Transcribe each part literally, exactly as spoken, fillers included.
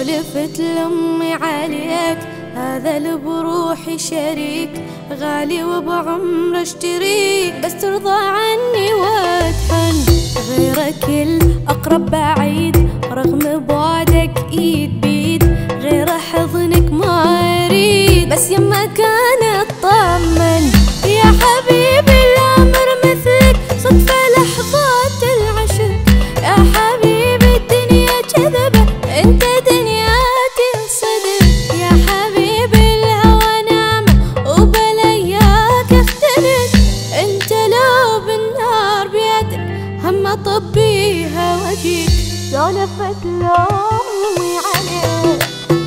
سولفت لأمي عليك، هذا اللي بروحي شريك، غالي وبعمر اشتريك، بس ترضى عني واتحن. غيرك الأقرب بعيد، رغم بعدك ايد بيد، غير حضنك ما اريد، بس يما كان اطمن. يا حبيبي الامر مثلك صدفة لحظات العشق، يا حبيبي الدنيا كذبة انت دنياتي صدق، يا حبيبي الهوى نعمة وبلياك اختلف، انت لو بالنار بيدك هم اطبيها واجيك. سولفت لأمي عليك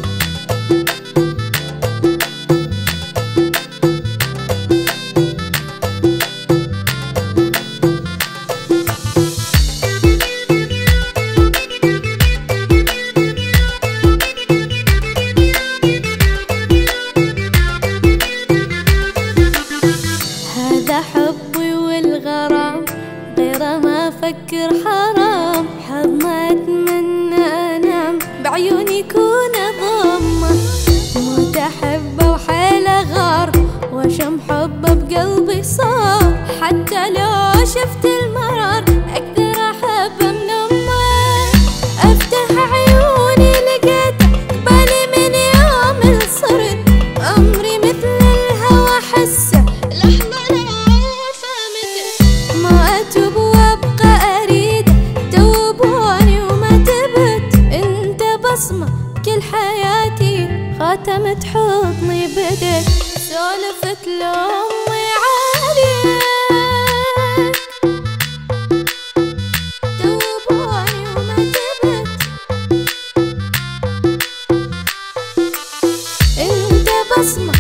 حبي والغرام، غير ما أفكر حرام، حظ ما أتمنى أنام بعيوني يكون ضمه، موت أحبه وحيله غار، وشم حبه بقلبي صار، حتى لو شفت المرار أقدر أحبه من أمه. أفتح عيوني لقيته بالي من يوم اللي صرت، أمري مثل الهوى حسه كل حياتي خاتمت حضني بدك. سولفت لأمي عليك دوبوني وما تبت، انت بصمة